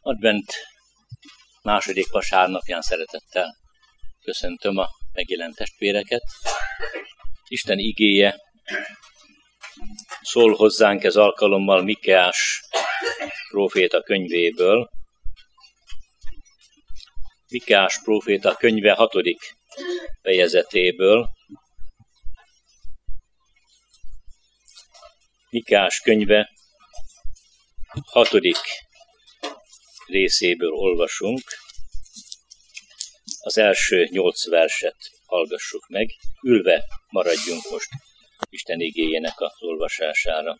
Advent második vasárnapján szeretettel köszöntöm a megjelent testvéreket. Isten igéje szól hozzánk ez alkalommal Mikeás próféta könyvéből. Mikeás próféta könyve 6. fejezetéből. Mikeás könyve 6. részéből olvasunk. Az első 8 verset hallgassuk meg. Ülve maradjunk most Isten igéjének az olvasására.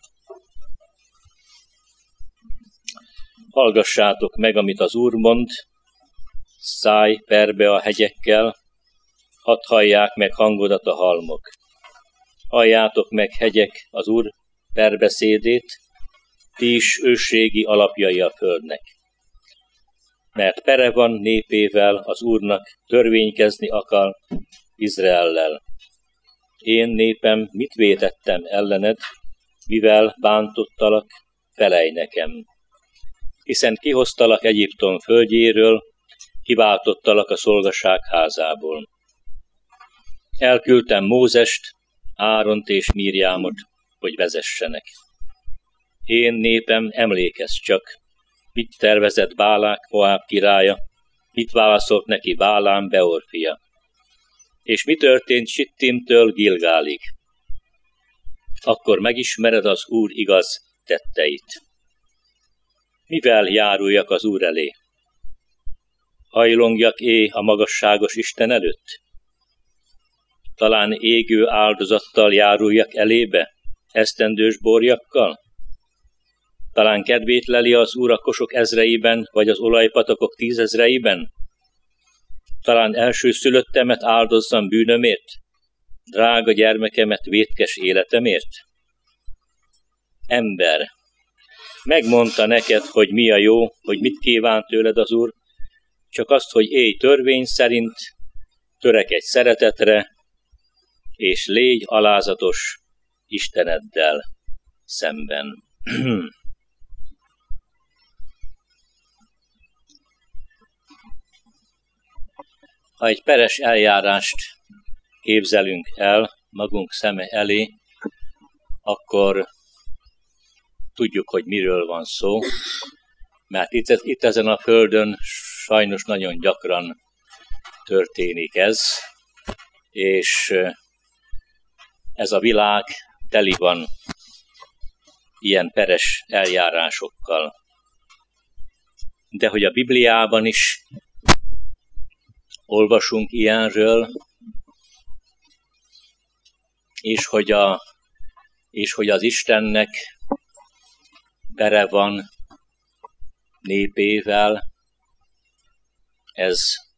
Hallgassátok meg, amit az Úr mond, szállj perbe a hegyekkel, hadd hallják meg hangodat a halmok. Halljátok meg, hegyek, az Úr perbeszédét, ti is ősrégi alapjai a földnek. Mert pere van népével, az Úrnak törvénykezni akar Izraellel. Én népem, mit vétettem ellened, mivel bántottalak, felej nekem. Hiszen kihoztalak Egyiptom földjéről, kiváltottalak a szolgaság házából. Elküldtem Mózest, Áront és Mirjámot, hogy vezessenek. Én népem, emlékezz csak, mit tervezett Bálák, Moáb királya, mit válaszolt neki Bálám, Beor fia. És mi történt Sittimtől Gilgálig? Akkor megismered az Úr igaz tetteit. Mivel járuljak az Úr elé? Hajlongjak a magasságos Isten előtt? Talán égő áldozattal járuljak elébe, esztendős borjakkal? Talán kedvét leli az Úr a kosok ezreiben, vagy az olajpatakok 10 000-eiben? Talán elsőszülöttemet áldozzam bűnömért, drága gyermekemet vétkes életemért? Ember, megmondta neked, hogy mi a jó, hogy mit kíván tőled az Úr, csak azt, hogy élj törvény szerint, törekedj szeretetre, és légy alázatos Isteneddel szemben. Ha egy peres eljárást képzelünk el magunk szeme elé, akkor tudjuk, hogy miről van szó, mert itt ezen a földön sajnos nagyon gyakran történik ez, és ez a világ teli van ilyen peres eljárásokkal. De hogy a Bibliában is olvasunk ilyenről, és hogy az Istennek pere van népével, ez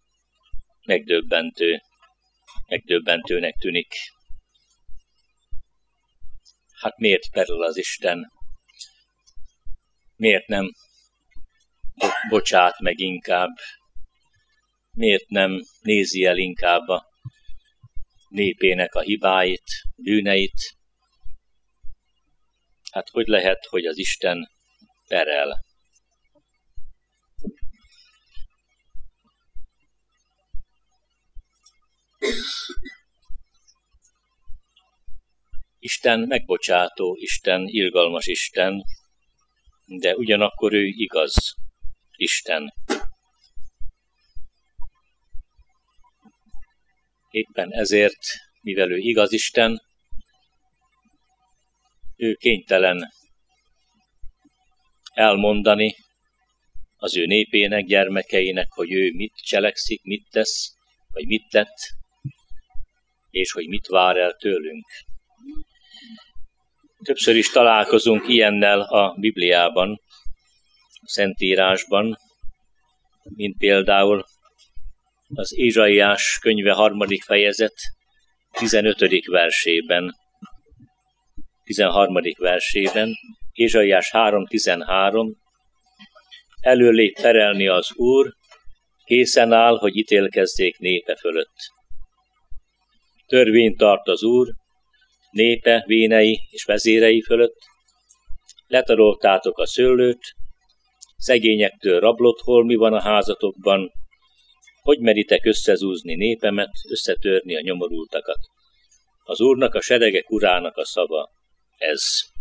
megdöbbentőnek tűnik. Hát miért perel az Isten? Miért nem bocsát meg inkább? Miért nem nézi el inkább a népének a hibáit, bűneit? Hát hogy lehet, hogy az Isten perel? Isten megbocsátó Isten, irgalmas Isten, de ugyanakkor ő igaz Isten. Éppen ezért, mivel ő igaz Isten, ő kénytelen elmondani az ő népének, gyermekeinek, hogy ő mit cselekszik, mit tesz, vagy mit tett, és hogy mit vár el tőlünk. Többször is találkozunk ilyennel a Bibliában, a Szentírásban, mint például az Ézsaiás könyve 3. fejezet 15. versében, 13. versében, Ézsaiás 3.13, előlép perelni az Úr, készen áll, hogy ítélkezzék népe fölött. Törvényt tart az Úr, népe, vénei és vezérei fölött, letaroltátok a szőlőt, szegényektől rablott hol mi van a házatokban, hogy meritek összezúzni népemet, összetörni a nyomorultakat. Az Úrnak, a seregek Urának a szava ez.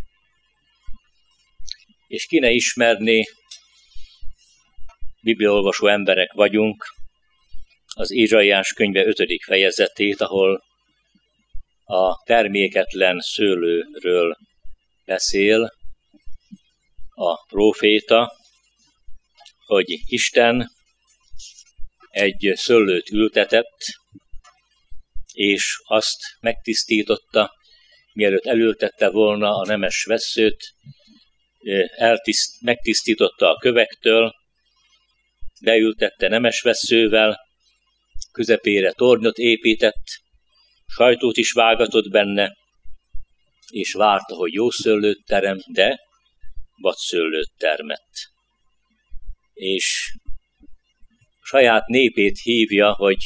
És ki ne ismerné, bibliaolvasó emberek vagyunk, az Ézsaiás könyve 5. fejezetét, ahol a terméketlen szőlőről beszél a próféta, hogy Isten egy szőlőt ültetett, és azt megtisztította, mielőtt elültette volna a nemes vesszőt, megtisztította a kövektől, beültette nemes vesszővel, közepére tornyot épített, sajtót is vágatott benne, és várta, hogy jó szőlőt terem, de vadszőlőt termett. És saját népét hívja, hogy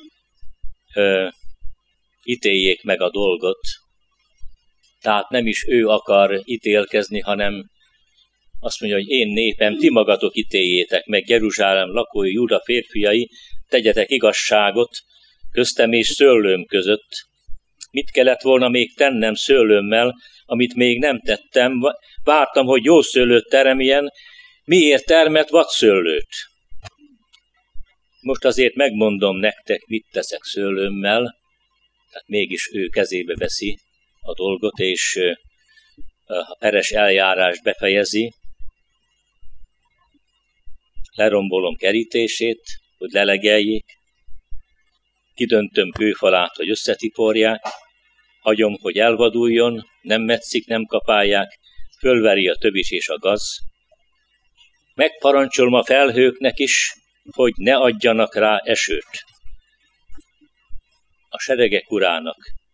ítéljék meg a dolgot, tehát nem is ő akar ítélkezni, hanem azt mondja, hogy én népem, ti magatok ítéljétek meg, Jeruzsálem lakói, Júda férfiai, tegyetek igazságot köztem és szőlőm között. Mit kellett volna még tennem szőlőmmel, amit még nem tettem? Vártam, hogy jó szőlőt teremjen, miért termett vadszőlőt? Most azért megmondom nektek, mit teszek szőlőmmel, tehát mégis ő kezébe veszi a dolgot, és a peres eljárást befejezi. Lerombolom kerítését, hogy lelegeljék, kidöntöm kőfalát, hogy összetiporják, hagyom, hogy elvaduljon, nem metszik, nem kapálják, fölveri a tövis és a gaz. Megparancsolom a felhőknek is, hogy ne adjanak rá esőt. A seregek Urának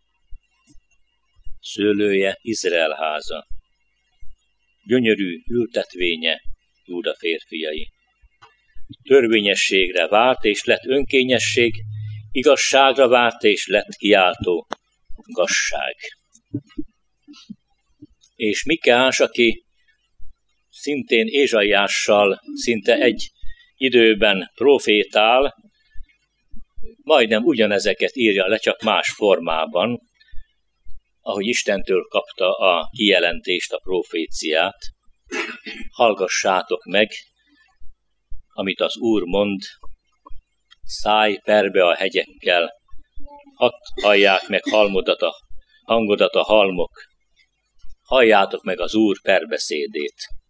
szőlője Izrael háza, gyönyörű ültetvénye Júda férfiai. Törvényességre várt és lett önkényesség, igazságra várt és lett kiáltó gazság. És Mikás, aki szintén Ézsaiással szinte egy időben profétál, majdnem ugyanezeket írja le, csak más formában, ahogy Istentől kapta a kijelentést, a proféciát. Hallgassátok meg, amit az Úr mond, szállj perbe a hegyekkel, hadd hallják meg hangodat a halmok, halljátok meg az Úr perbeszédét.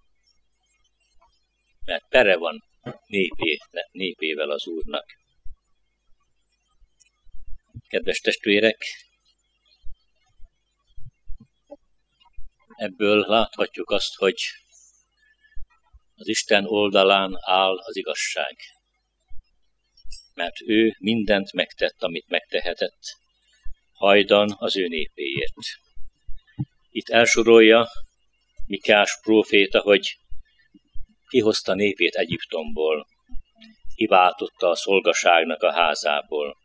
Mert pere van népével az Úrnak. Kedves testvérek, ebből láthatjuk azt, hogy az Isten oldalán áll az igazság. Mert ő mindent megtett, amit megtehetett, hajdan az ő népéért. Itt elsorolja Mikás próféta, hogy kihozta népét Egyiptomból, kiváltotta a szolgaságnak a házából.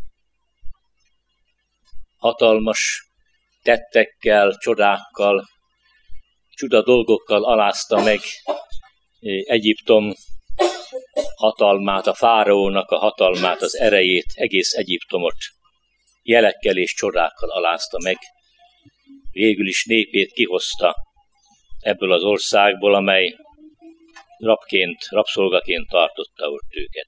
Hatalmas tettekkel, csodákkal, csuda dolgokkal alázta meg Egyiptom hatalmát, a fáraónak a hatalmát, az erejét, egész Egyiptomot jelekkel és csodákkal alázta meg. Végül is népét kihozta ebből az országból, amely rabszolgaként tartotta ott őket.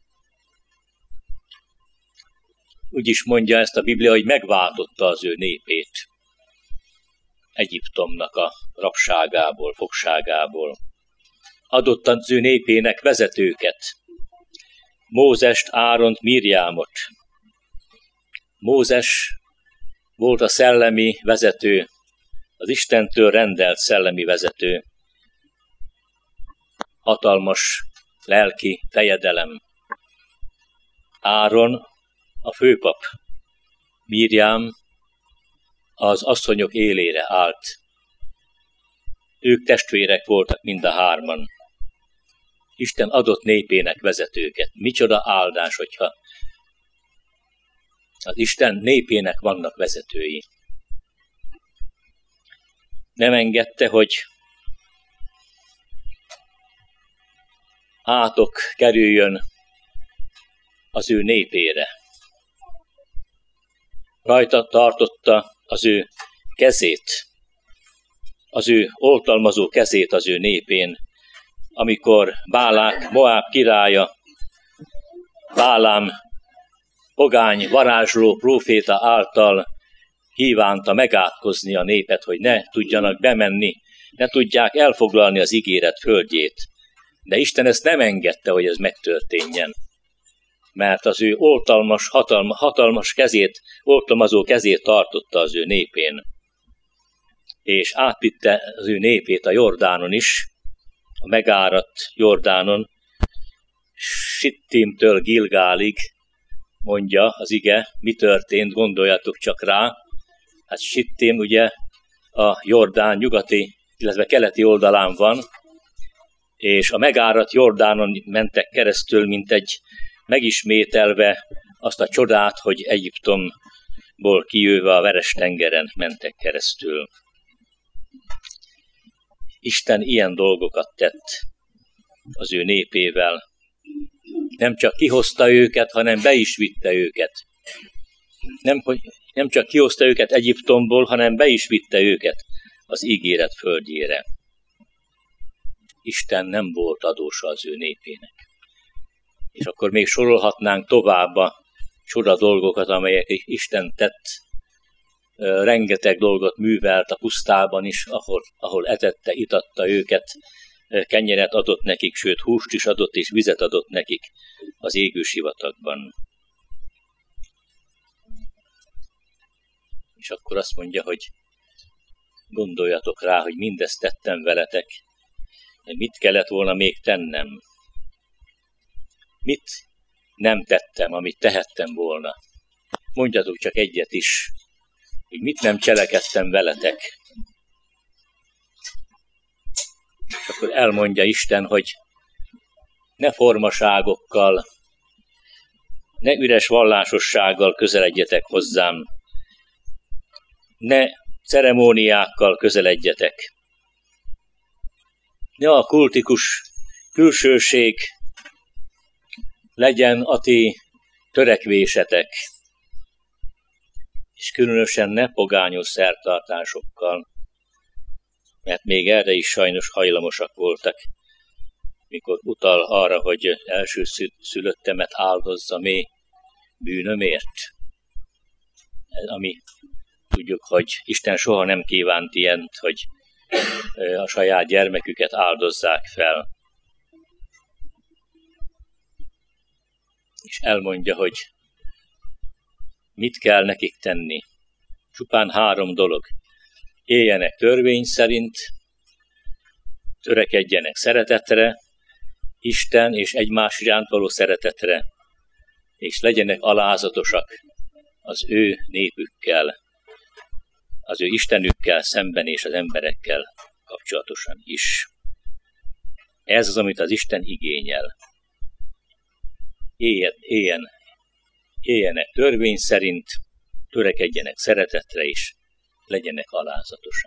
Úgy is mondja ezt a Biblia, hogy megváltotta az ő népét Egyiptomnak a rabságából, fogságából. Adott az ő népének vezetőket, Mózest, Áront, Mirjámot. Mózes volt a szellemi vezető, az Istentől rendelt szellemi vezető, hatalmas lelki fejedelem. Áron a főpap, Mirjám az asszonyok élére állt. Ők testvérek voltak mind a hárman. Isten adott népének vezetőket. Micsoda áldás, hogyha az Isten népének vannak vezetői. Nem engedte, hogy átok kerüljön az ő népére. Rajta tartotta az ő kezét, az ő oltalmazó kezét az ő népén, amikor Bálák, Moáb királya, Bálám pogány varázsló próféta által kívánta megátkozni a népet, hogy ne tudjanak bemenni, ne tudják elfoglalni az ígéret földjét. De Isten ezt nem engedte, hogy ez megtörténjen, mert az ő hatalmas kezét, oltalmazó kezét tartotta az ő népén, és átvitte az ő népét a Jordánon is, a megáradt Jordánon, Sittimtől Gilgálig, mondja az ige, mi történt, gondoljatok csak rá. Hát Sittim ugye a Jordán nyugati, illetve keleti oldalán van, és a megáradt Jordánon mentek keresztül, mint egy megismételve azt a csodát, hogy Egyiptomból kijöve a Veres-tengeren mentek keresztül. Isten ilyen dolgokat tett az ő népével. Nem csak kihozta őket, hanem be is vitte őket. Nem csak kihozta őket Egyiptomból, hanem be is vitte őket az ígéret földjére. Isten nem volt adósa az ő népének. És akkor még sorolhatnánk tovább a csoda dolgokat, amelyek Isten tett. Rengeteg dolgot művelt a pusztában is, ahol etette, itatta őket, kenyeret adott nekik, sőt húst is adott és vizet adott nekik az égő sivatagban. És akkor azt mondja, hogy gondoljatok rá, hogy mindezt tettem veletek, de mit kellett volna még tennem? Mit nem tettem, amit tehettem volna? Mondjatok csak egyet is, hogy mit nem cselekedtem veletek. És akkor elmondja Isten, hogy ne formaságokkal, ne üres vallásossággal közeledjetek hozzám, ne ceremóniákkal közeledjetek, ne a kultikus külsőség legyen a ti törekvésetek, és különösen ne pogányos szertartásokkal, mert még erre is sajnos hajlamosak voltak, mikor utal arra, hogy első szülöttemet áldozza mély bűnömért. Ami tudjuk, hogy Isten soha nem kívánt ilyent, hogy a saját gyermeküket áldozzák fel. És elmondja, hogy mit kell nekik tenni. Csupán 3 dolog. Éljenek törvény szerint, törekedjenek szeretetre, Isten és egymás iránt való szeretetre, és legyenek alázatosak az ő népükkel, az ő Istenükkel szemben és az emberekkel kapcsolatosan is. Ez az, amit az Isten igényel. Éljenek törvény szerint, törekedjenek szeretetre is, legyenek alázatosak.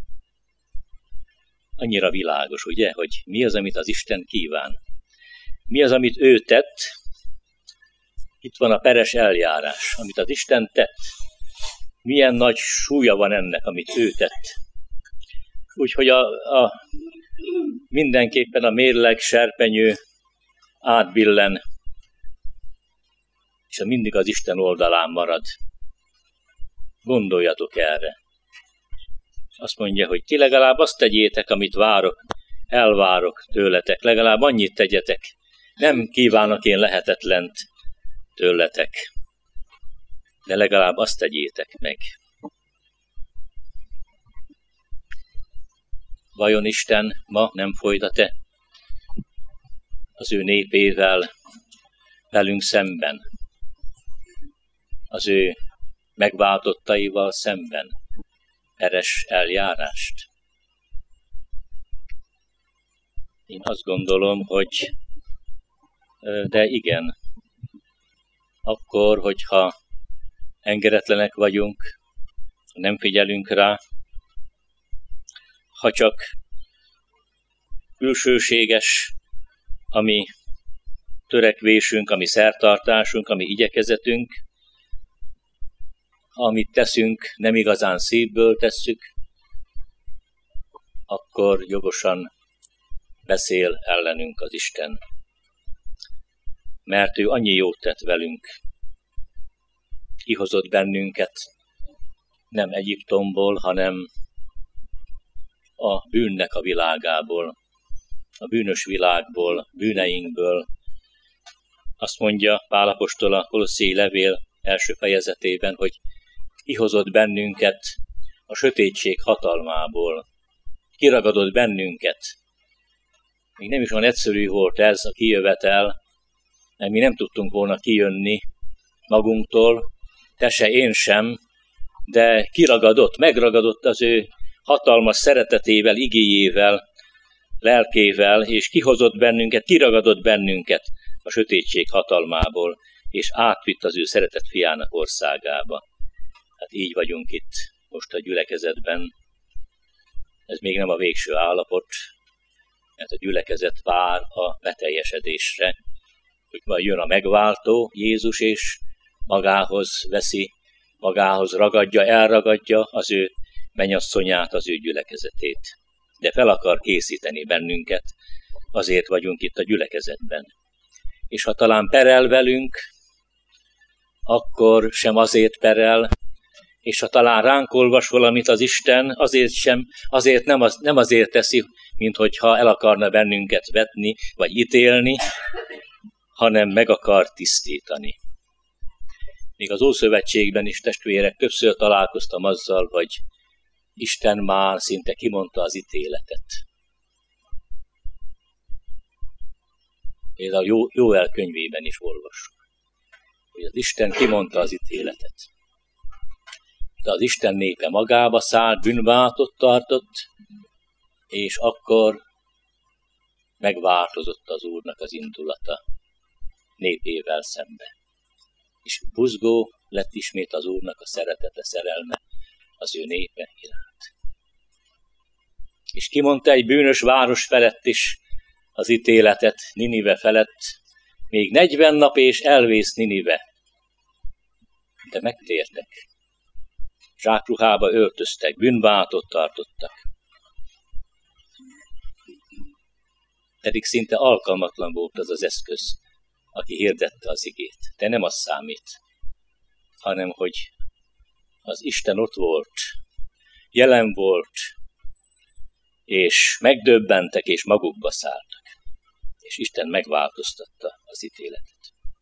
Annyira világos, ugye, hogy mi az, amit az Isten kíván. Mi az, amit ő tett. Itt van a peres eljárás, amit az Isten tett. Milyen nagy súlya van ennek, amit ő tett. Úgyhogy mindenképpen a mérleg, serpenyő átbillen, és mindig az Isten oldalán marad. Gondoljatok erre. Azt mondja, hogy ti legalább azt tegyétek, amit elvárok tőletek, legalább annyit tegyetek. Nem kívánok én lehetetlent tőletek, de legalább azt tegyétek meg. Vajon Isten ma nem folytat-e az ő népével velünk szemben, az ő megváltottaival szemben peres eljárást? Én azt gondolom, hogy de igen, akkor, hogyha engedetlenek vagyunk, nem figyelünk rá, ha csak külsőséges ami törekvésünk, ami szertartásunk, ami igyekezetünk, amit teszünk, nem igazán szívből tesszük, akkor jogosan beszél ellenünk az Isten. Mert ő annyi jót tett velünk, kihozott bennünket, nem Egyiptomból, hanem a bűnnek a világából, a bűnös világból, bűneinkből. Azt mondja Pál apostol a Kolosszéi levél első fejezetében, hogy kihozott bennünket a sötétség hatalmából, kiragadott bennünket. Még nem is olyan egyszerű volt ez a kijövetel, mert mi nem tudtunk volna kijönni magunktól, te se, én sem, de kiragadott, megragadott az ő hatalmas szeretetével, igéjével, lelkével, és kihozott bennünket, kiragadott bennünket a sötétség hatalmából, és átvitt az ő szeretett fiának országába. Hát így vagyunk itt most a gyülekezetben. Ez még nem a végső állapot, mert a gyülekezet vár a beteljesedésre, hogy majd jön a megváltó, Jézus, és magához veszi, magához ragadja, elragadja az ő mennyasszonyát, az ő gyülekezetét. De fel akar készíteni bennünket, azért vagyunk itt a gyülekezetben. És ha talán perel velünk, akkor sem azért perel, és ha talán ránk olvas valamit az Isten, azért nem azért teszi, mint hogyha el akarna bennünket vetni, vagy ítélni, hanem meg akar tisztítani. Még az Ószövetségben is, testvérek, többször találkoztam azzal, hogy Isten már szinte kimondta az ítéletet. Például Jóel könyvében is olvassuk, hogy az Isten kimondta az ítéletet. De az Isten népe magába szállt, bűnvátot tartott, és akkor megváltozott az Úrnak az indulata népével szembe. És buzgó lett ismét az Úrnak a szeretete, szerelme az ő népe iránt. És kimondta egy bűnös város felett is az ítéletet, Ninive felett, még 40 nap és elvész Ninive. De megtértek. Zsákruhába öltöztek, bűnvátot tartottak. Pedig szinte alkalmatlan volt az az eszköz, aki hirdette az igét. De nem az számít, hanem hogy az Isten ott volt, jelen volt, és megdöbbentek, és magukba szálltak. És Isten megváltoztatta az ítéletet.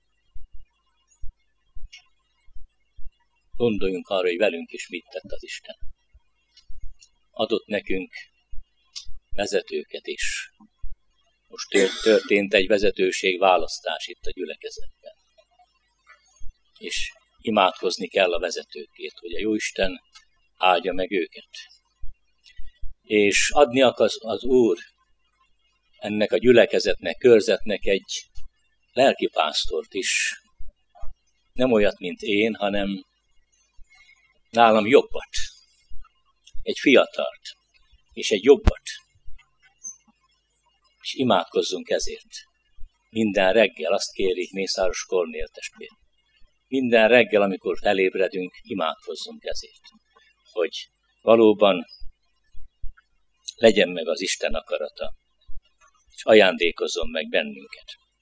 Gondoljunk arra, hogy velünk is mit tett az Isten. Adott nekünk vezetőket is. Most történt egy vezetőségválasztás itt a gyülekezetben. És imádkozni kell a vezetőkért, hogy a Jóisten áldja meg őket. És adni akar az Úr ennek a gyülekezetnek, körzetnek egy lelkipásztort is. Nem olyat, mint én, hanem nálam jobbat. Egy fiatalt, és egy jobbat. És imádkozzunk ezért. Minden reggel, azt kéri Mészáros Kornél testvér. Minden reggel, amikor felébredünk, imádkozzunk ezért. Hogy valóban legyen meg az Isten akarata, és ajándékozzon meg bennünket.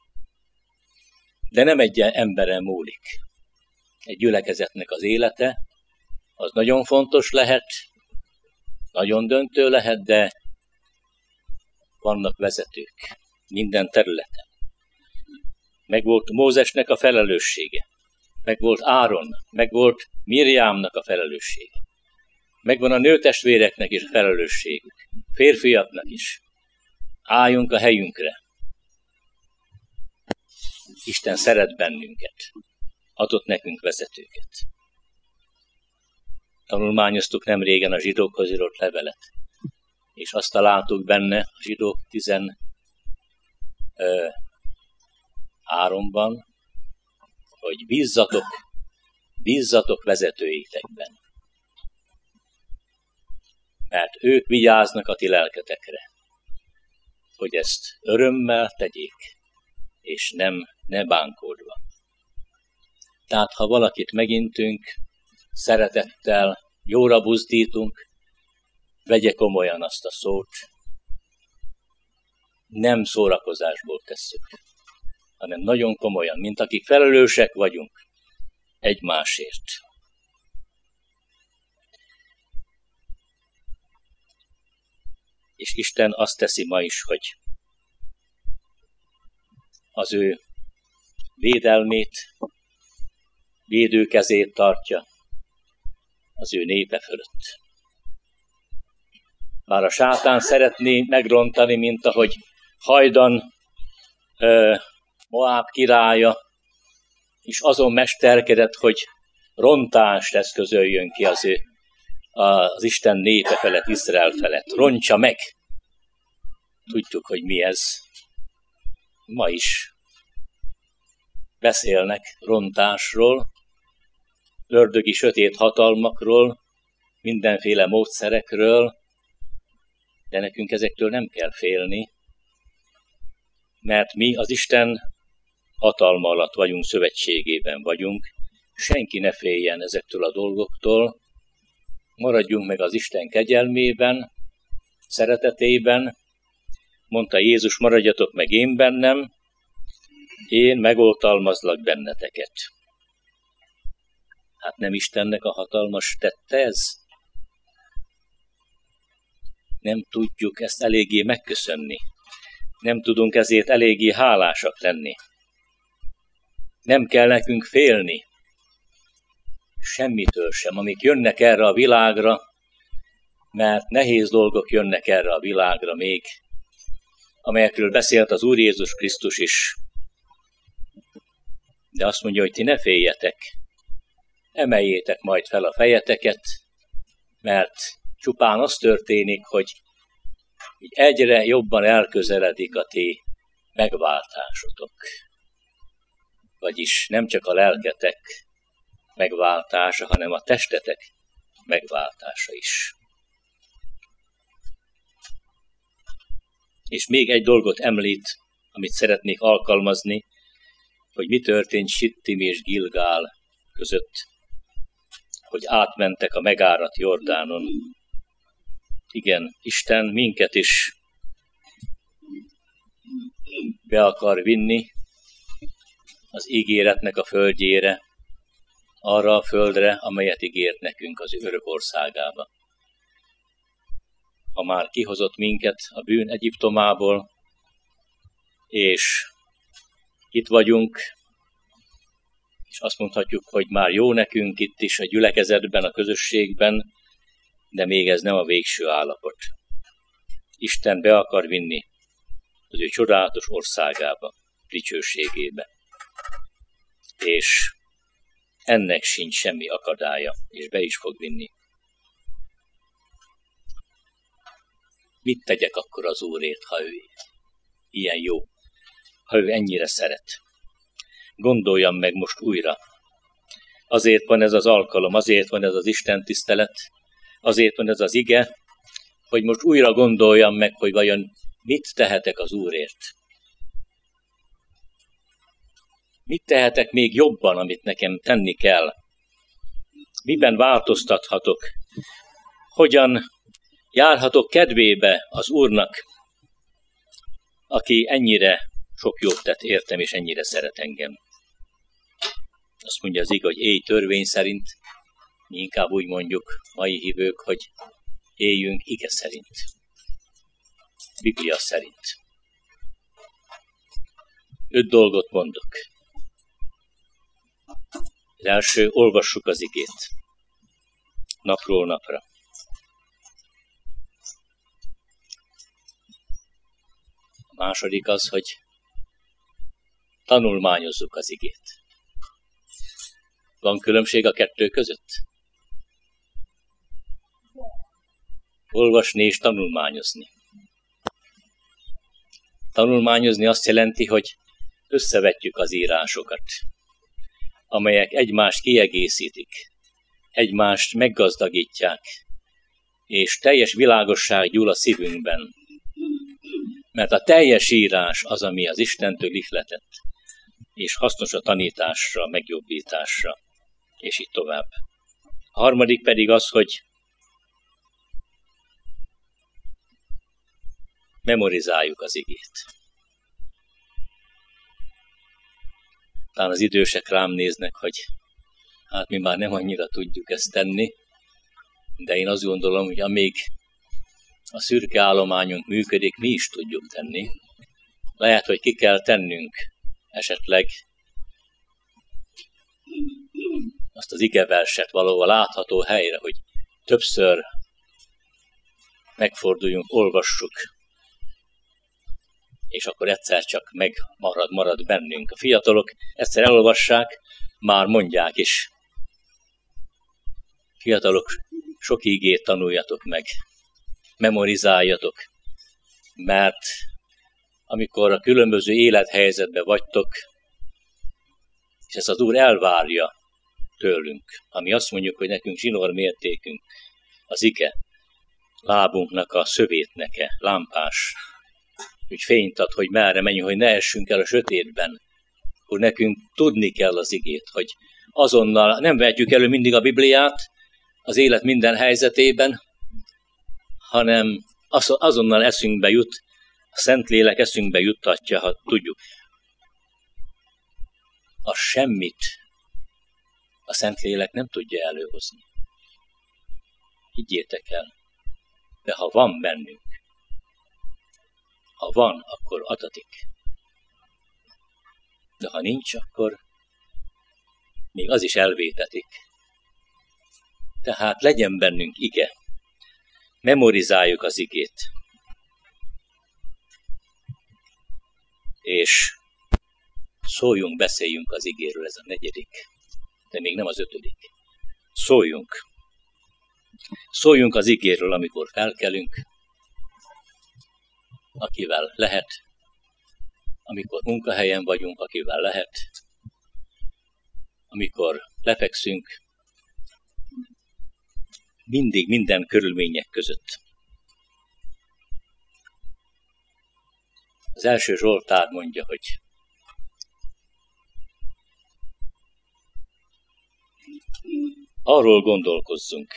De nem egy emberen múlik. Egy gyülekezetnek az élete, az nagyon fontos lehet, nagyon döntő lehet, de vannak vezetők minden területen. Megvolt Mózesnek a felelőssége, megvolt Áron, megvolt Mirjámnak a felelőssége. Megvan a nőtestvéreknek is a felelősségük, férfiaknak is. Álljunk a helyünkre. Isten szeret bennünket, adott nekünk vezetőket. Tanulmányoztuk nem régen a zsidókhoz írott levelet, és azt találtuk benne a zsidók 13-ban, hogy bízzatok vezetőitekben, mert ők vigyáznak a ti lelketekre, hogy ezt örömmel tegyék. és ne bánkódva. Tehát, ha valakit megintünk, szeretettel, jóra buzdítunk, vegye komolyan azt a szót, nem szórakozásból tesszük, hanem nagyon komolyan, mint akik felelősek vagyunk egymásért. És Isten azt teszi ma is, hogy az ő védelmét, védőkezét tartja az ő népe fölött. Bár a sátán szeretné megrontani, mint ahogy hajdan Moáb királya, és azon mesterkedett, hogy rontást eszközöljön ki az Isten népe felett, Izrael felett. Rontsa meg! Tudjuk, hogy mi ez. Ma is beszélnek rontásról, ördögi sötét hatalmakról, mindenféle módszerekről, de nekünk ezektől nem kell félni, mert mi az Isten hatalma alatt vagyunk, szövetségében vagyunk, senki ne féljen ezektől a dolgoktól, maradjunk meg az Isten kegyelmében, szeretetében, mondta Jézus, maradjatok meg én bennem, én megoltalmazlak benneteket. Hát nem Istennek a hatalmas tette ez? Nem tudjuk ezt eléggé megköszönni. Nem tudunk ezért eléggé hálásak lenni. Nem kell nekünk félni. Semmitől sem, amik jönnek erre a világra, mert nehéz dolgok jönnek erre a világra még, amelyekről beszélt az Úr Jézus Krisztus is. De azt mondja, hogy ti ne féljetek, emeljétek majd fel a fejeteket, mert csupán az történik, hogy így egyre jobban elközeledik a ti megváltásotok. Vagyis nem csak a lelketek megváltása, hanem a testetek megváltása is. És még egy dolgot említ, amit szeretnék alkalmazni, hogy mi történt Sittim és Gilgál között, hogy átmentek a megáradt Jordánon. Igen, Isten minket is be akar vinni az ígéretnek a földjére, arra a földre, amelyet ígért nekünk az örök országába. Ha már kihozott minket a bűn Egyiptomából, és itt vagyunk, és azt mondhatjuk, hogy már jó nekünk itt is a gyülekezetben, a közösségben, de még ez nem a végső állapot. Isten be akar vinni az ő csodálatos országába, dicsőségébe. És ennek sincs semmi akadálya, és be is fog vinni. Mit tegyek akkor az Úrért, ha ő ilyen jó, ha ő ennyire szeret? Gondoljam meg most újra. Azért van ez az alkalom, azért van ez az Isten tisztelet, azért van ez az ige, hogy most újra gondoljam meg, hogy vajon mit tehetek az Úrért. Mit tehetek még jobban, amit nekem tenni kell? Miben változtathatok? Hogyan járhatok kedvébe az Úrnak, aki ennyire sok jót tett értem, és ennyire szeret engem? Azt mondja az ige, hogy élj törvény szerint, mi inkább úgy mondjuk, mai hívők, hogy éljünk ige szerint, Biblia szerint. 5 dolgot mondok. Az első, olvassuk az igét, napról napra. A második az, hogy tanulmányozzuk az igét. Van különbség a kettő között? Olvasni és tanulmányozni. Tanulmányozni azt jelenti, hogy összevetjük az írásokat, amelyek egymást kiegészítik, egymást meggazdagítják, és teljes világosság gyúl a szívünkben. Mert a teljes írás az, ami az Istentől ihletett, és hasznos a tanításra, megjobbításra, és így tovább. A harmadik pedig az, hogy memorizáljuk az igét. Talán az idősek rám néznek, hogy hát mi már nem annyira tudjuk ezt tenni, de én azt gondolom, hogy amíg a szürke állományunk működik, mi is tudjuk tenni. Lehet, hogy ki kell tennünk esetleg azt az igeverset valahol látható helyre, hogy többször megforduljunk, olvassuk, és akkor egyszer csak marad bennünk. A fiatalok egyszer elolvassák, már mondják is. Fiatalok, sok igét tanuljatok meg, memorizáljatok, mert amikor a különböző élethelyzetben vagytok, és ezt az Úr elvárja tőlünk, ami azt mondjuk, hogy nekünk zsinórmértékünk, az ige, lábunknak a szövétneke, lámpás, hogy fényt ad, hogy merre menjünk, hogy ne essünk el a sötétben, hogy nekünk tudni kell az igét, hogy azonnal nem vehetjük elő mindig a Bibliát az élet minden helyzetében, hanem azonnal eszünkbe jut, a Szentlélek eszünkbe juttatja, ha tudjuk. A semmit a Szentlélek nem tudja előhozni. Higgyétek el, de ha van bennünk, ha van, akkor adatik. De ha nincs, akkor még az is elvétetik. Tehát legyen bennünk ige. Memorizáljuk az igét. És szóljunk, beszéljünk az igéről, ez a 4., de még nem az 5. Szóljunk. Szóljunk az igéről, amikor felkelünk, akivel lehet, amikor munkahelyen vagyunk, akivel lehet, amikor lefekszünk, mindig, minden körülmények között. Az első Zsoltár mondja, hogy arról gondolkozzunk,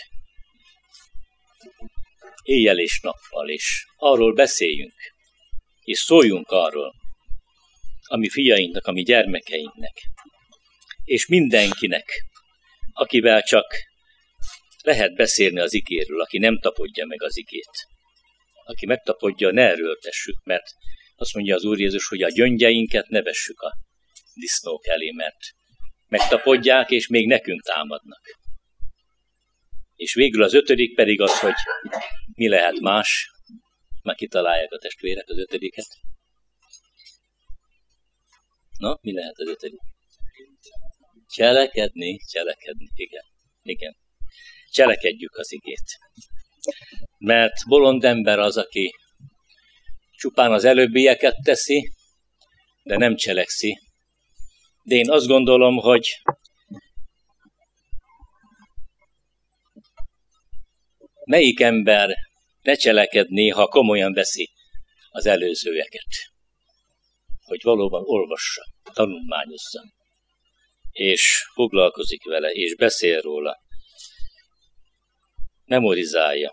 éjjel és nappal, és arról beszéljünk, és szóljunk arról, a mi fiainknak, a mi gyermekeinknek, és mindenkinek, akivel csak lehet beszélni az igéről, aki nem tapodja meg az igét. Aki megtapodja, ne erőltessük, mert azt mondja az Úr Jézus, hogy a gyöngyeinket ne vessük a disznók elé, mert megtapodják, és még nekünk támadnak. És végül az 5. pedig az, hogy mi lehet más. Már kitalálják a testvérek az 5. Na, mi lehet az 5? Cselekedni, igen. Cselekedjük az igét. Mert bolond ember az, aki csupán az előbbieket teszi, de nem cselekszi. De én azt gondolom, hogy melyik ember ne cselekedné, ha komolyan veszi az előzőeket. Hogy valóban olvassa, tanulmányozza, és foglalkozik vele, és beszél róla, memorizálja,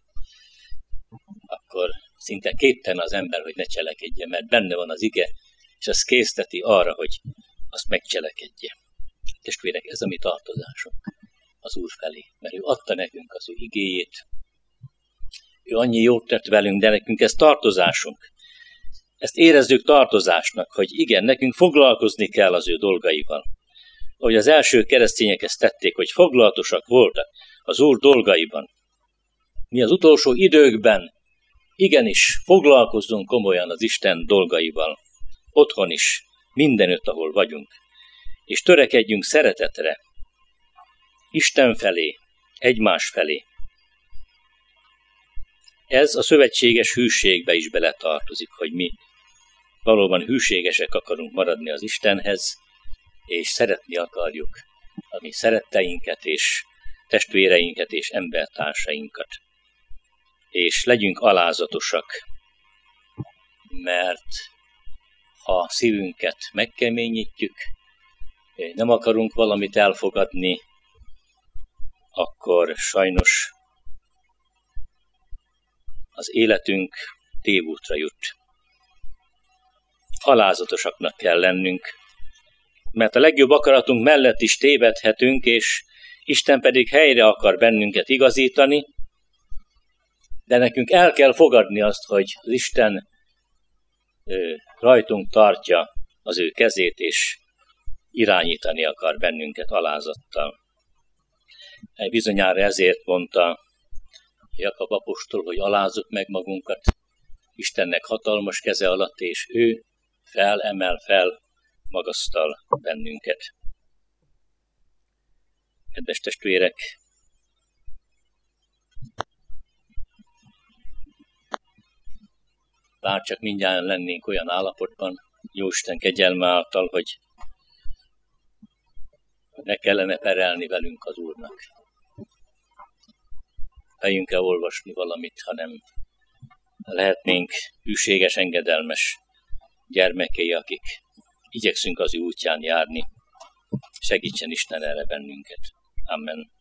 akkor szinte képtelen az ember, hogy ne cselekedje, mert benne van az ige, és az készteti arra, hogy azt megcselekedje. Testvérek, ez a mi tartozásunk az Úr felé, mert ő adta nekünk az ő igéjét, ő annyi jót tett velünk, de nekünk ez tartozásunk. Ezt érezzük tartozásnak, hogy igen, nekünk foglalkozni kell az ő dolgaival. Ahogy az első keresztények ezt tették, hogy foglalatosak voltak az Úr dolgaiban. Mi az utolsó időkben igenis foglalkozzunk komolyan az Isten dolgaival. Otthon is, mindenütt, ahol vagyunk. És törekedjünk szeretetre, Isten felé, egymás felé. Ez a szövetséges hűségbe is beletartozik, hogy mi valóban hűségesek akarunk maradni az Istenhez, és szeretni akarjuk a mi szeretteinket, és testvéreinket, és embertársainkat. És legyünk alázatosak, mert ha szívünket megkeményítjük, nem akarunk valamit elfogadni, akkor sajnos az életünk tévútra jut. Alázatosaknak kell lennünk, mert a legjobb akaratunk mellett is tévedhetünk, és Isten pedig helyre akar bennünket igazítani, de nekünk el kell fogadni azt, hogy az Isten rajtunk tartja az ő kezét, és irányítani akar bennünket alázattal. Bizonyára ezért mondta Jakab apostol, hogy alázzuk meg magunkat Istennek hatalmas keze alatt, és ő fel, magasztal bennünket. Kedves testvérek, bár csak mindjárt lennénk olyan állapotban, Jóisten kegyelme által, hogy ne kellene perelni velünk az Úrnak. Fejünk-e olvasni valamit, hanem lehetnénk hűséges, engedelmes gyermekei, akik igyekszünk az ő útján járni. Segítsen Isten erre bennünket. Amen.